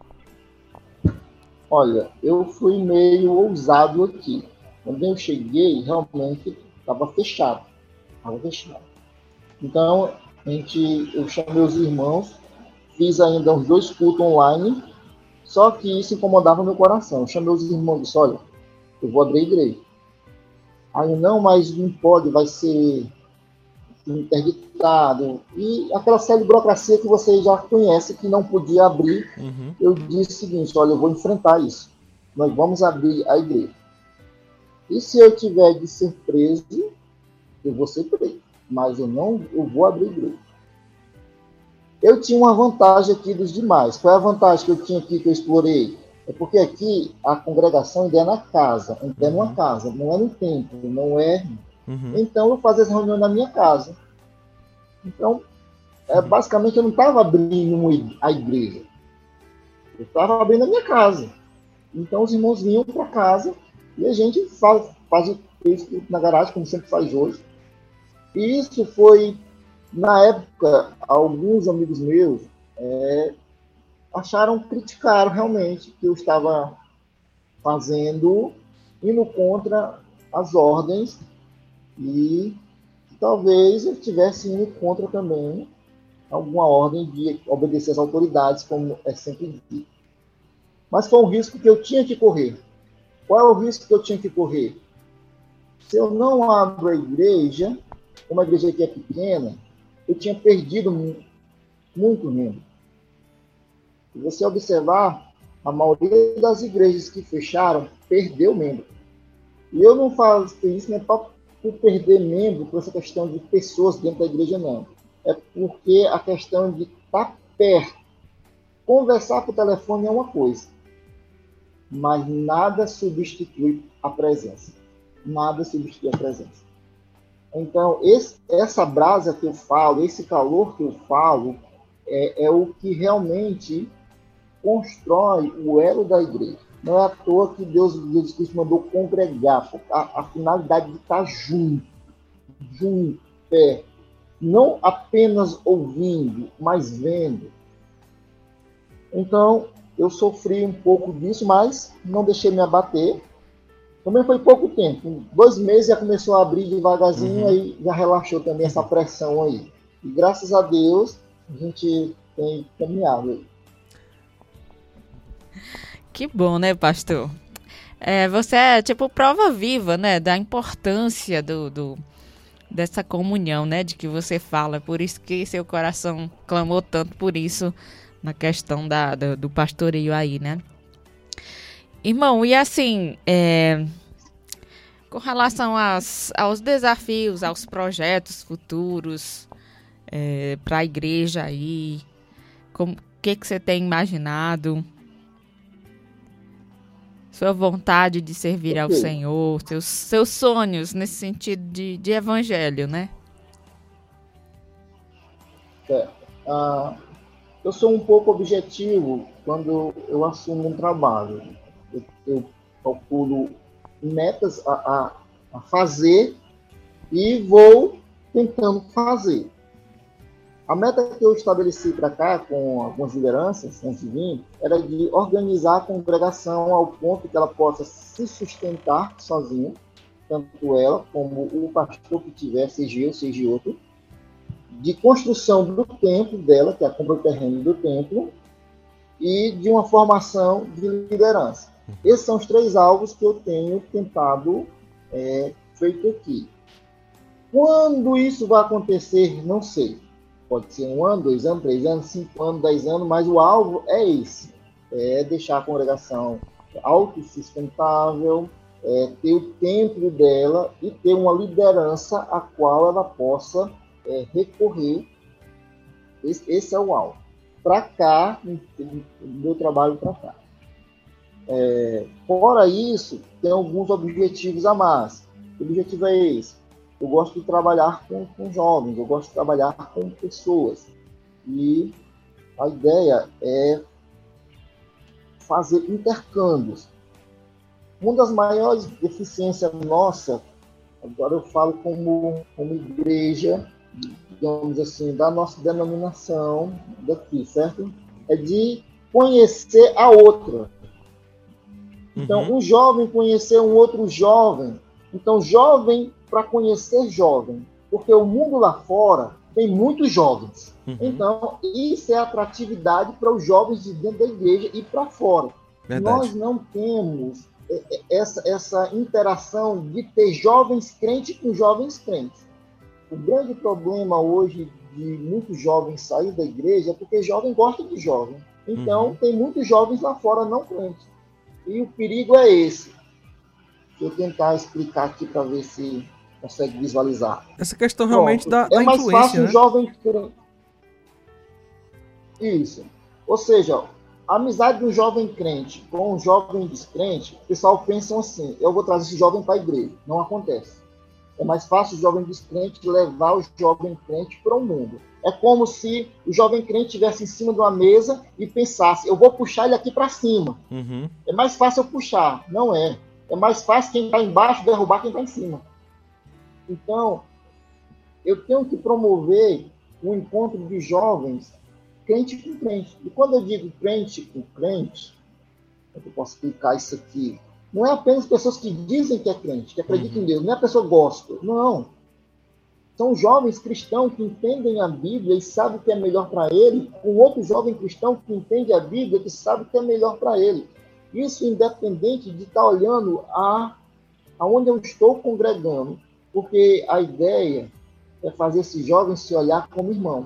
Olha, eu fui meio ousado aqui. Quando eu cheguei, realmente estava fechado. Estava fechado. Então, a gente, eu chamei os irmãos, fiz ainda uns dois cultos online, só que isso incomodava meu coração. Eu chamei os irmãos e disse, olha, eu vou abrir a igreja. Aí, não, mas não pode, vai ser interditado. E aquela série de burocracia que você já conhece, que não podia abrir. Uhum. Eu disse o seguinte, olha, eu vou enfrentar isso. Nós vamos abrir a igreja. E se eu tiver de ser preso, eu vou ser preso. Mas eu não, eu vou abrir a igreja. Eu tinha uma vantagem aqui dos demais. Qual é a vantagem que eu tinha aqui, que eu explorei? É porque aqui a congregação ainda é na casa, ainda é numa uhum. casa, não é no templo, não é... Uhum. Então eu fazia essa reunião na minha casa. Então, é, basicamente eu não estava abrindo a igreja. Eu estava abrindo a minha casa. Então os irmãos vinham para casa e a gente faz, faz isso na garagem, como sempre faz hoje. E isso foi, na época, alguns amigos meus é, acharam, criticaram realmente que eu estava fazendo, indo contra as ordens e talvez eu estivesse indo contra também alguma ordem de obedecer às autoridades, como é sempre dito. Mas foi um risco que eu tinha que correr. Qual é o risco que eu tinha que correr? Se eu não abro a igreja, como a igreja aqui é pequena, eu tinha perdido muito, muito membro. Se você observar, a maioria das igrejas que fecharam perdeu membro. E eu não faço isso nem para por perder membro, por essa questão de pessoas dentro da igreja, não. É porque a questão de estar perto, conversar por telefone é uma coisa, mas nada substitui a presença. Nada substitui a presença. Então, esse, essa brasa que eu falo, esse calor que eu falo, é, é o que realmente constrói o elo da igreja. Não é à toa que Deus, Jesus Cristo mandou congregar, a, a finalidade de estar junto, junto, perto. Não apenas ouvindo, mas vendo. Então, eu sofri um pouco disso, mas não deixei me abater. Também foi pouco tempo. Dois meses já começou a abrir devagarzinho, uhum. Aí já relaxou também essa pressão aí. E graças a Deus, a gente tem caminhado aí. Que bom, né, pastor? É, você é tipo prova viva, né, da importância do, do, dessa comunhão, né, de que você fala. Por isso que seu coração clamou tanto por isso na questão da, do, do pastoreio aí, né? Irmão, e assim, é, com relação às, aos desafios, aos projetos futuros é, para a igreja aí, o que, que você tem imaginado? Sua vontade de servir ao Senhor, seus, seus sonhos nesse sentido de, de evangelho, né? É, ah, eu sou um pouco objetivo quando eu assumo um trabalho. Eu, eu calculo metas a, a, a fazer e vou tentando fazer. A meta que eu estabeleci para cá, com algumas lideranças, antes de vir, era de organizar a congregação ao ponto que ela possa se sustentar sozinha, tanto ela como o pastor que tiver, seja eu, seja outro, de construção do templo dela, que é a compra do terreno do templo, e de uma formação de liderança. Esses são os três alvos que eu tenho tentado é, feito aqui. Quando isso vai acontecer, não sei. Pode ser um ano, dois anos, três anos, cinco anos, dez anos, mas o alvo é esse. É deixar a congregação autossustentável, é ter o templo dela e ter uma liderança a qual ela possa é, recorrer. Esse, esse é o alvo. Para cá, meu trabalho para cá. É, fora isso, tem alguns objetivos a mais. O objetivo é esse. Eu gosto de trabalhar com, com jovens, eu gosto de trabalhar com pessoas. E a ideia é fazer intercâmbios. Uma das maiores deficiências nossa, agora eu falo como, como igreja, digamos assim, da nossa denominação daqui, certo? É de conhecer a outra. Então, uhum. um jovem conhecer um outro jovem. Então, jovem para conhecer jovem. Porque o mundo lá fora tem muitos jovens. Uhum. Então, isso é atratividade para os jovens de dentro da igreja e para fora. Verdade. Nós não temos essa, essa interação de ter jovens crentes com jovens crentes. O grande problema hoje de muitos jovens sair da igreja é porque jovem gosta de jovem. Então, uhum. tem muitos jovens lá fora não crentes. E o perigo é esse. Deixa eu tentar explicar aqui para ver se consegue visualizar. Essa questão realmente da, da é mais influência, fácil né? o jovem... Isso. Ou seja, a amizade do jovem crente com um jovem descrente, o pessoal pensa assim, eu vou trazer esse jovem para a igreja. Não acontece. É mais fácil o jovem descrente levar o jovem crente para o mundo. É como se o jovem crente estivesse em cima de uma mesa e pensasse, eu vou puxar ele aqui para cima. Uhum. É mais fácil eu puxar. Não é. É mais fácil quem está embaixo derrubar quem está em cima. Então, eu tenho que promover um encontro de jovens crente com crente. E quando eu digo crente com crente, eu posso explicar isso aqui, não é apenas pessoas que dizem que é crente, que acreditam uhum. em Deus, não é a pessoa gospel, não. São jovens cristãos que entendem a Bíblia e sabem o que é melhor para ele, um outro jovem cristão que entende a Bíblia e que sabe o que é melhor para ele. Isso independente de estar olhando a, aonde eu estou congregando, porque a ideia é fazer esses jovens se olhar como irmão.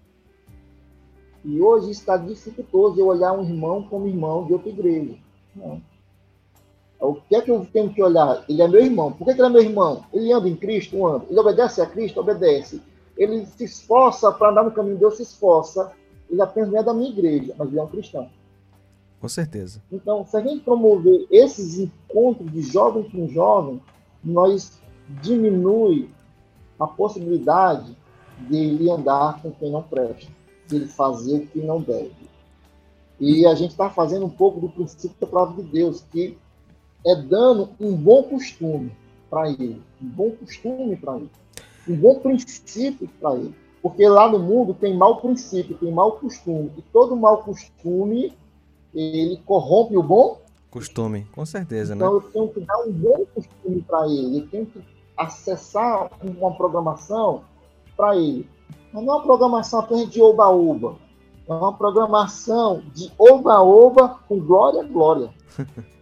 E hoje está dificultoso eu olhar um irmão como irmão de outra igreja. Não. O que é que eu tenho que olhar? Ele é meu irmão. Por que ele é meu irmão? Ele anda em Cristo? Anda. Ele obedece a Cristo? Obedece. Ele se esforça para andar no caminho de Deus? Se esforça. Ele apenas não é da minha igreja, mas ele é um cristão. Com certeza. Então, se a gente promover esses encontros de jovem com jovem, nós diminui a possibilidade de ele andar com quem não presta, de ele fazer o que não deve. E a gente está fazendo um pouco do princípio da palavra de Deus, que é dando um bom costume para ele, um bom costume para ele, um bom princípio para ele. Porque lá no mundo tem mau princípio, tem mau costume, e todo mau costume, ele corrompe o bom costume, com certeza, então, né? eu tenho que dar um bom costume para ele, eu tenho que acessar uma programação para ele. Mas não é uma programação apenas de oba-oba, é uma programação de oba-oba com glória, glória.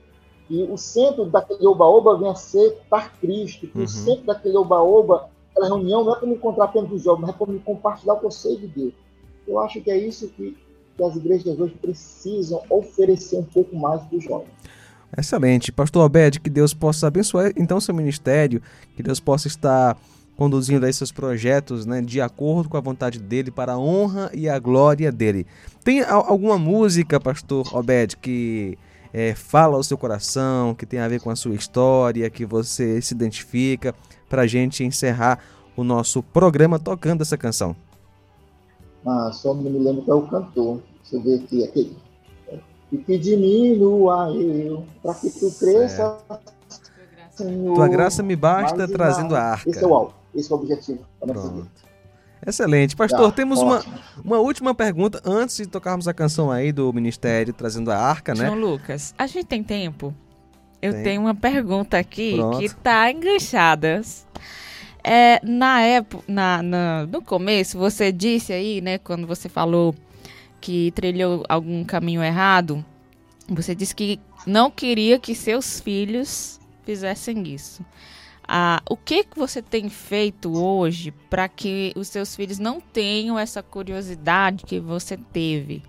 que o centro daquele oba-oba venha a ser estar Cristo, que uhum. o centro daquele oba-oba, aquela reunião, não é para me encontrar apenas os jovens, mas é para me compartilhar o que eu sei de Deus. Eu acho que é isso que, que as igrejas hoje precisam oferecer um pouco mais para os jovens. Excelente. Pastor Obed, que Deus possa abençoar então seu ministério, que Deus possa estar conduzindo aí seus projetos, né, de acordo com a vontade dele, para a honra e a glória dele. Tem alguma música, pastor Obed, que é, fala ao seu coração, que tem a ver com a sua história, que você se identifica, para a gente encerrar o nosso programa tocando essa canção? Ah, só não me lembro qual é o cantor. Deixa eu ver aqui. aqui. E que diminua eu, para que tu cresça, Senhor. Tua graça me basta, trazendo a arca. Esse é o alvo, esse é o objetivo. Excelente. Pastor, Já, temos uma, uma última pergunta antes de tocarmos a canção aí do Ministério Trazendo a Arca, né? João Lucas, a gente tem tempo? Eu tem. tenho uma pergunta aqui Pronto. que tá enganchada. É, na época, na, na, no começo, você disse aí, né, quando você falou que trilhou algum caminho errado, você disse que não queria que seus filhos fizessem isso. Ah, o que, que você tem feito hoje para que os seus filhos não tenham essa curiosidade que você teve?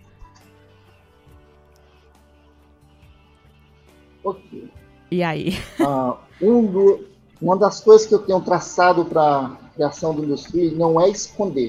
Ok. E aí? Ah, um do, uma das coisas que eu tenho traçado para a criação dos meus filhos não é esconder.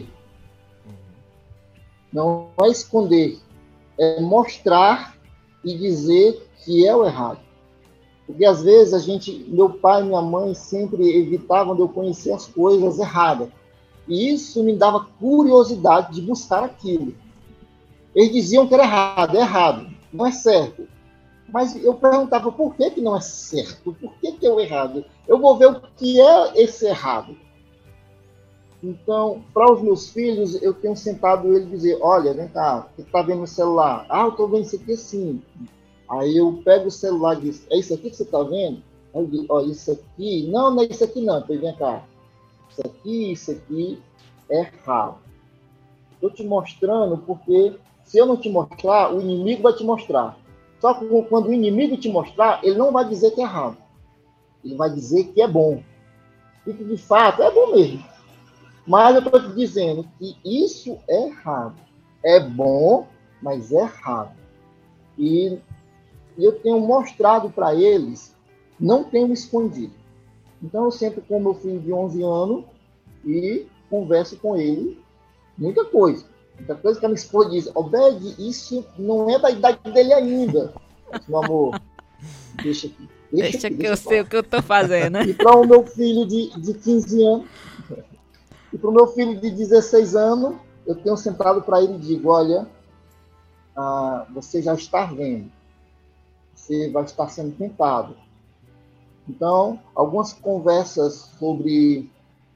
Não é esconder, é mostrar e dizer que é o errado. Porque às vezes a gente, meu pai e minha mãe sempre evitavam de eu conhecer as coisas erradas. E isso me dava curiosidade de buscar aquilo. Eles diziam que era errado, é errado, não é certo. Mas eu perguntava por que, que não é certo, por que, que é o errado. Eu vou ver o que é esse errado. Então, para os meus filhos, eu tenho sentado ele e dizer, olha, vem cá, você está vendo o celular? Ah, eu estou vendo isso aqui assim. Aí eu pego o celular e digo, é isso aqui que você está vendo? Aí eu digo, olha, isso aqui, não, não é isso aqui não. Então, vem cá, isso aqui, isso aqui é errado. Estou te mostrando porque se eu não te mostrar, o inimigo vai te mostrar. Só que quando o inimigo te mostrar, ele não vai dizer que é errado. Ele vai dizer que é bom. E que, de fato, é bom mesmo. Mas eu estou te dizendo que isso é errado. É bom, mas é errado. E eu tenho mostrado para eles, não tenho escondido. Então eu sempre com meu filho de onze anos e converso com ele muita coisa. Muita coisa que a minha esposa diz, Obed, isso não é da idade dele ainda. Meu amor, deixa aqui. Deixa, deixa aqui, que deixa eu sei o que eu estou fazendo. E para o meu filho de, de quinze anos, e para o meu filho de dezesseis anos, eu tenho sentado para ele e digo, olha, ah, você já está vendo, você vai estar sendo tentado. Então, algumas conversas sobre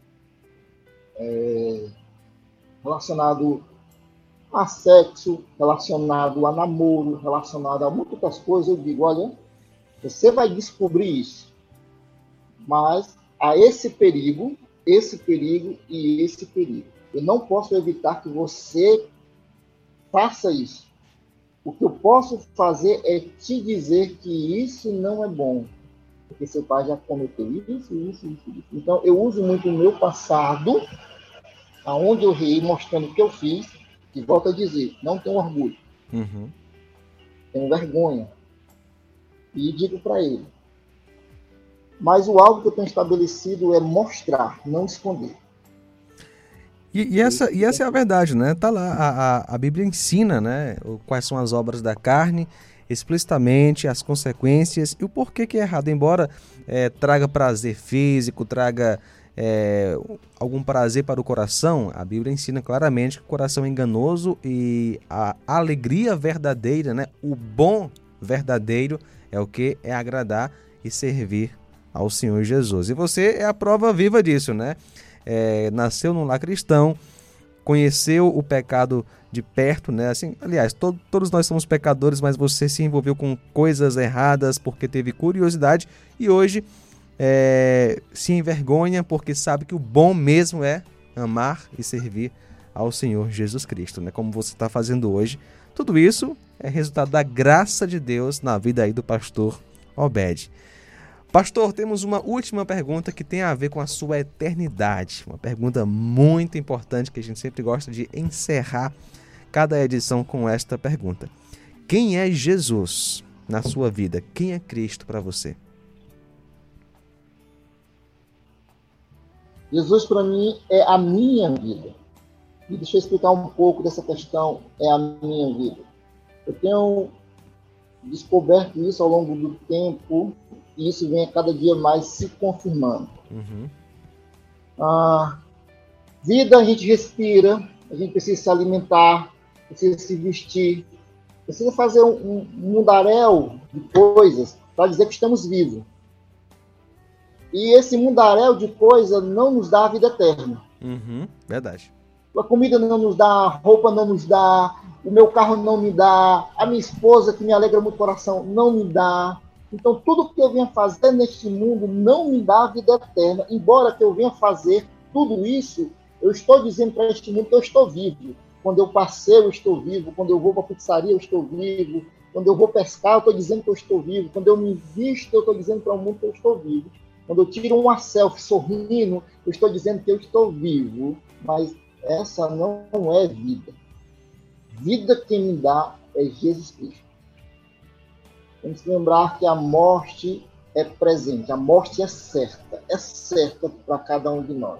é, relacionado a sexo, relacionado a namoro, relacionado a muitas outras coisas, eu digo, olha, você vai descobrir isso, mas há esse perigo, esse perigo e esse perigo. Eu não posso evitar que você faça isso. O que eu posso fazer é te dizer que isso não é bom, porque seu pai já cometeu isso, isso, isso, isso. Então, eu uso muito o meu passado, aonde eu errei, mostrando o que eu fiz, e volto a dizer, não tenho orgulho, uhum. tenho vergonha, e digo para ele. Mas o alvo que eu tenho estabelecido é mostrar, não esconder. E, e, essa, e essa é a verdade, né? Tá lá, a, a, a Bíblia ensina, né, quais são as obras da carne, explicitamente, as consequências e o porquê que é errado. Embora é, traga prazer físico, traga é, algum prazer para o coração, a Bíblia ensina claramente que o coração é enganoso e a alegria verdadeira, né, o bom verdadeiro é o que? É agradar e servir ao Senhor Jesus. E você é a prova viva disso, né? É, nasceu num lar cristão, conheceu o pecado de perto, né? Assim, aliás, to- todos nós somos pecadores, mas você se envolveu com coisas erradas porque teve curiosidade e hoje é, se envergonha porque sabe que o bom mesmo é amar e servir ao Senhor Jesus Cristo, né? Como você está fazendo hoje. Tudo isso é resultado da graça de Deus na vida aí do pastor Obed. Pastor, temos uma última pergunta que tem a ver com a sua eternidade. Uma pergunta muito importante que a gente sempre gosta de encerrar cada edição com esta pergunta. Quem é Jesus na sua vida? Quem é Cristo para você? Jesus, para mim, é a minha vida. E deixa eu explicar um pouco dessa questão, é a minha vida. Eu tenho descoberto isso ao longo do tempo, e isso vem a cada dia mais se confirmando. Uhum. A vida a gente respira, a gente precisa se alimentar, precisa se vestir, precisa fazer um, um mundaréu de coisas para dizer que estamos vivos. E esse mundaréu de coisas não nos dá a vida eterna. Uhum, verdade. A comida não nos dá, a roupa não nos dá, o meu carro não me dá, a minha esposa, que me alegra muito o coração, não me dá. Então, tudo que eu venha fazer neste mundo não me dá a vida eterna. Embora que eu venha fazer tudo isso, eu estou dizendo para este mundo que eu estou vivo. Quando eu passeio, eu estou vivo. Quando eu vou para a pizzaria, eu estou vivo. Quando eu vou pescar, eu estou dizendo que eu estou vivo. Quando eu me visto, eu estou dizendo para o mundo que eu estou vivo. Quando eu tiro uma selfie sorrindo, eu estou dizendo que eu estou vivo. Mas essa não é vida. Vida que me dá é Jesus Cristo. Temos que lembrar que a morte é presente. A morte é certa. É certa para cada um de nós.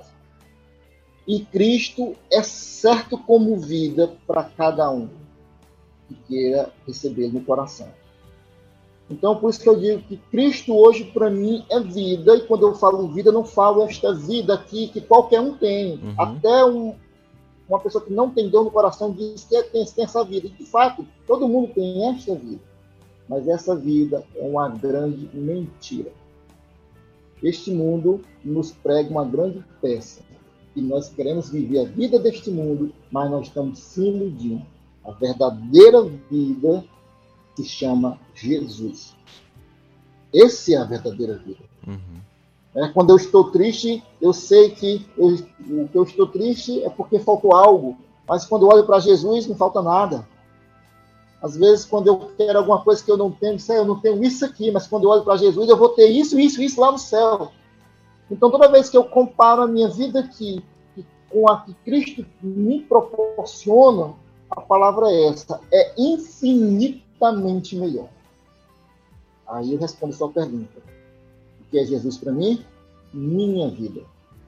E Cristo é certo como vida para cada um que queira recebê-lo no coração. Então, por isso que eu digo que Cristo hoje, para mim, é vida. E quando eu falo vida, eu não falo esta vida aqui que qualquer um tem. Uhum. Até um, uma pessoa que não tem Deus no coração diz que tem, tem essa vida. E, de fato, todo mundo tem esta vida. Mas essa vida é uma grande mentira. Este mundo nos prega uma grande peça. E nós queremos viver a vida deste mundo, mas nós estamos se iludindo. A verdadeira vida se chama Jesus. Essa é a verdadeira vida. Uhum. É, quando eu estou triste, eu sei que eu, o que eu estou triste é porque faltou algo. Mas quando eu olho para Jesus, não falta nada. Às vezes, quando eu quero alguma coisa que eu não tenho, sei, eu não tenho isso aqui, mas quando eu olho para Jesus, eu vou ter isso, isso, isso lá no céu. Então, toda vez que eu comparo a minha vida aqui com a que Cristo me proporciona, a palavra é essa, é infinitamente melhor. Aí eu respondo a sua pergunta. O que é Jesus para mim? Minha vida.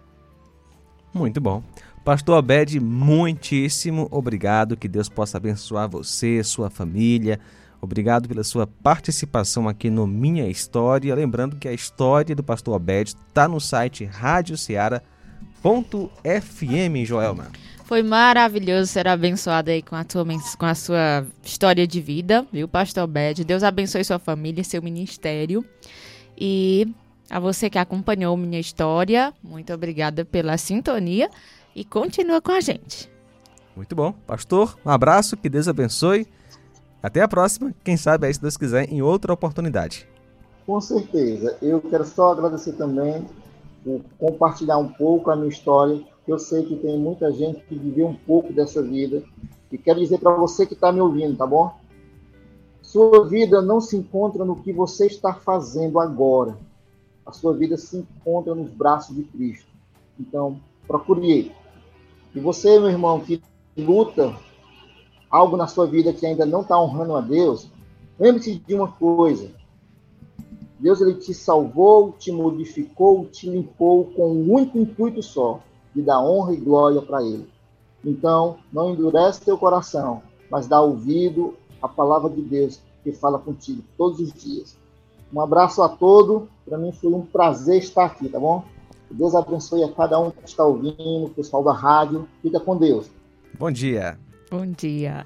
Muito bom. Pastor Obed, muitíssimo obrigado. Que Deus possa abençoar você, sua família. Obrigado pela sua participação aqui no Minha História. Lembrando que a história do Pastor Obed está no site rádio ceará ponto f m, Joelma. Foi maravilhoso ser abençoado aí com a, tua, com a sua história de vida, viu, Pastor Obed? Deus abençoe sua família, seu ministério. E a você que acompanhou Minha História, muito obrigada pela sintonia e continua com a gente. Muito bom. Pastor, um abraço, que Deus abençoe. Até a próxima, quem sabe aí, se Deus quiser, em outra oportunidade. Com certeza. Eu quero só agradecer também por compartilhar um pouco a minha história. Eu sei que tem muita gente que viveu um pouco dessa vida. E quero dizer para você que está me ouvindo, tá bom? Sua vida não se encontra no que você está fazendo agora. A sua vida se encontra nos braços de Cristo. Então, procure Ele. E você, meu irmão, que luta algo na sua vida que ainda não está honrando a Deus, lembre-se de uma coisa. Deus, ele te salvou, te modificou, te limpou com um único intuito só, de dar honra e glória para Ele. Então, não endurece teu coração, mas dá ouvido à palavra de Deus que fala contigo todos os dias. Um abraço a todos. Para mim foi um prazer estar aqui, tá bom? Que Deus abençoe a cada um que está ouvindo, o pessoal da rádio. Fica com Deus. Bom dia. Bom dia.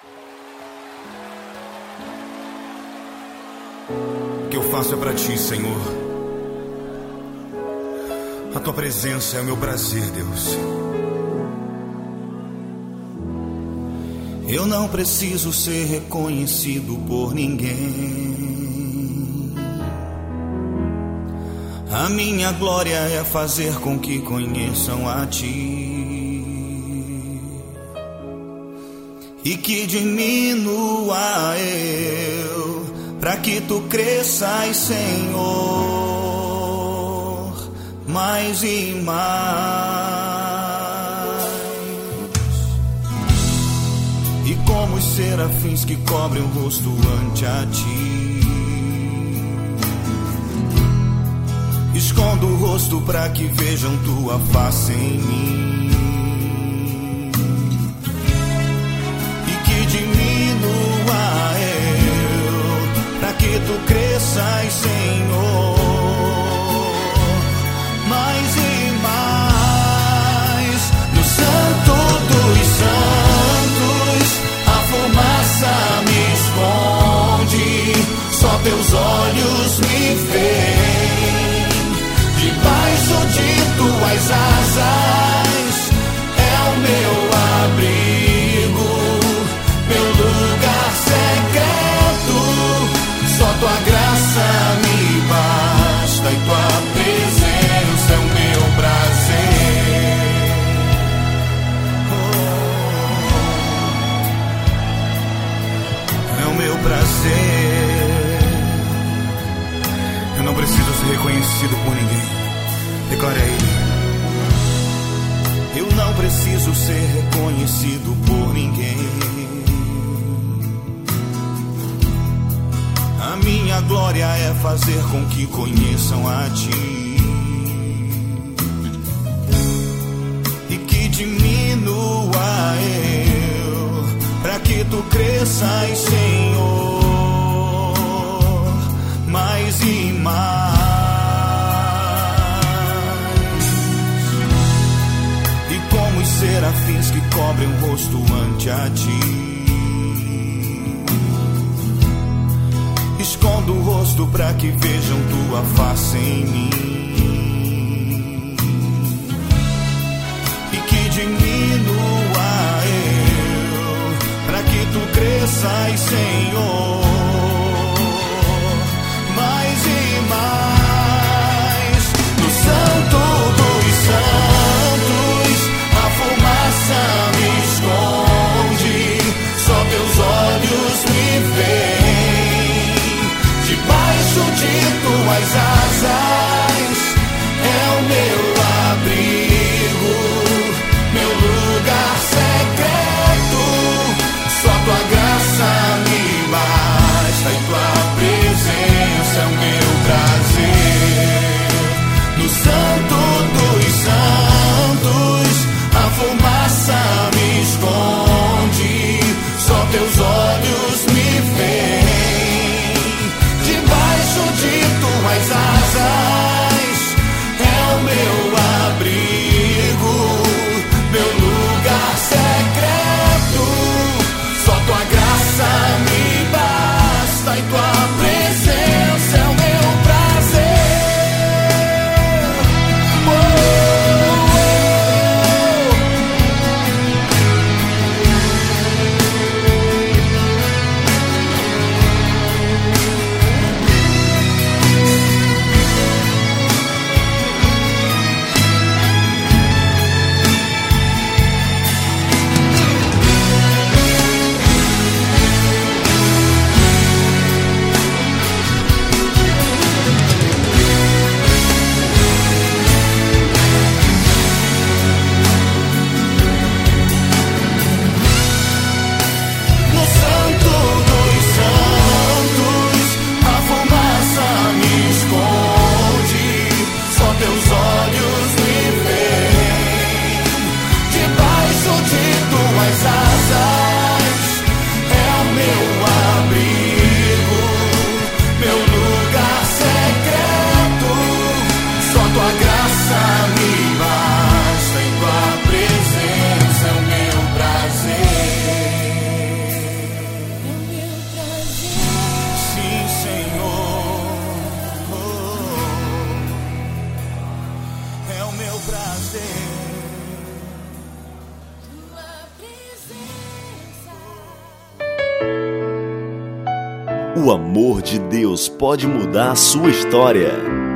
O que eu faço é para ti, Senhor. A tua presença é o meu prazer, Deus. Eu não preciso ser reconhecido por ninguém. A minha glória é fazer com que conheçam a ti. E que diminua eu, para que tu cresças, Senhor, mais e mais. E como os serafins que cobrem o rosto ante a ti, escondo o rosto para que vejam tua face em mim, e que diminua eu, para que tu cresças, Senhor, mais e mais. No Santo dos Santos a fumaça me esconde, só teus olhos me veem. Debaixo de tuas asas é o meu abrigo, meu lugar secreto. Só tua graça me basta e tua presença é o meu prazer. Oh, é o meu prazer. Eu não preciso ser reconhecido por ninguém. Declare a Ele: eu não preciso ser reconhecido por ninguém. A minha glória é fazer com que conheçam a Ti, e que diminua eu, para que Tu cresças, Senhor, mais e mais. Serafins que cobrem o rosto ante a ti, escondo o rosto para que vejam tua face em mim, e que diminua eu, para que tu cresças, Senhor, mais e mais. No Santo dos Santos a fumaça me esconde, só teus olhos me veem. Debaixo de tuas asas é o meu abrigo, meu lugar secreto. Só tua graça me basta e tua presença é o meu prazer. No Santo dos Santos a fumaça me esconde, só teus olhos me veem. Debaixo de tuas asas é o meu abrigo, meu lugar secreto. Só tua graça me basta e tua presença é o meu prazer. Oh, O amor de Deus pode mudar a sua história.